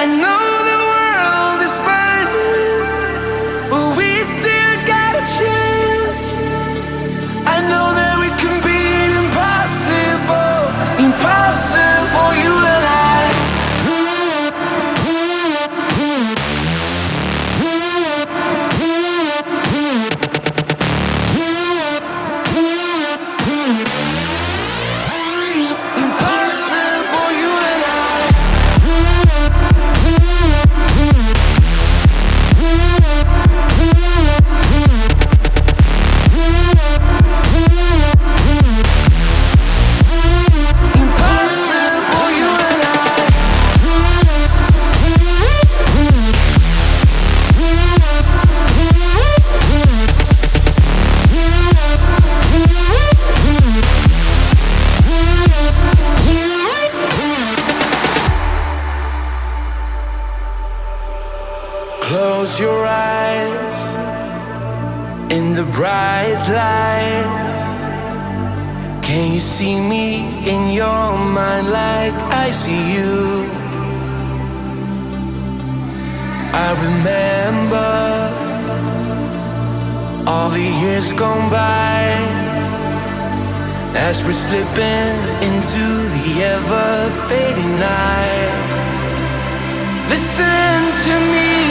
I know the world is burning, but we still got a chance. I know that we can beat impossible, impossible, you and I. Close your eyes in the bright lights. Can you see me in your mind like I see you? I remember all the years gone by as we're slipping into the ever-fading night. Listen to me.